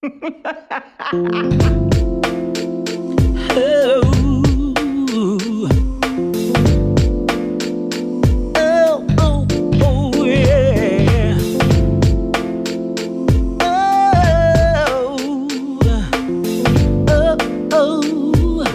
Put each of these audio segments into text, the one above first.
Oh, oh, oh, yeah. Oh,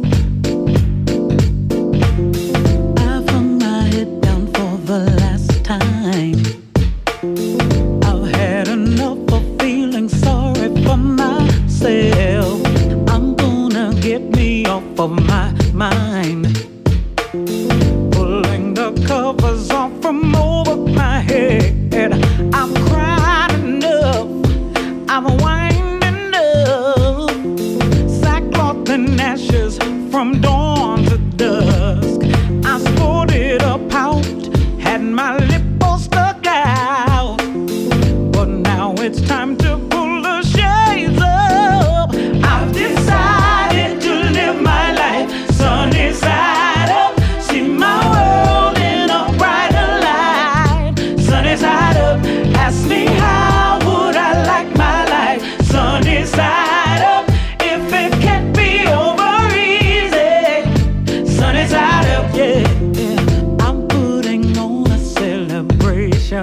I flung my head down for the last time. I've had enough of feeling sorry for myself. I'm gonna get me off of my mind. Pulling the covers off from over my head. I'm crying enough. I'm winding up. Sackcloth and ashes from dawn to dusk. I sported a pout, had my lip all stuck out. But now it's time to pull the shades up. I've decided to live my life sunny side up. See my world in a brighter light. Sunny side up. Ask me how would I like my life sunny side up. If it can't be over easy, sunny side up, yeah. I'm putting on a celebration.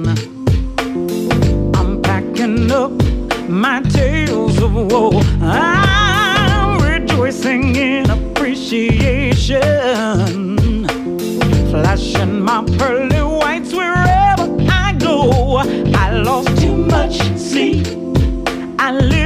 I'm packing up my tales of woe. I'm rejoicing in appreciation. Flashing my pearly whites wherever I go. I lost too much sleep. I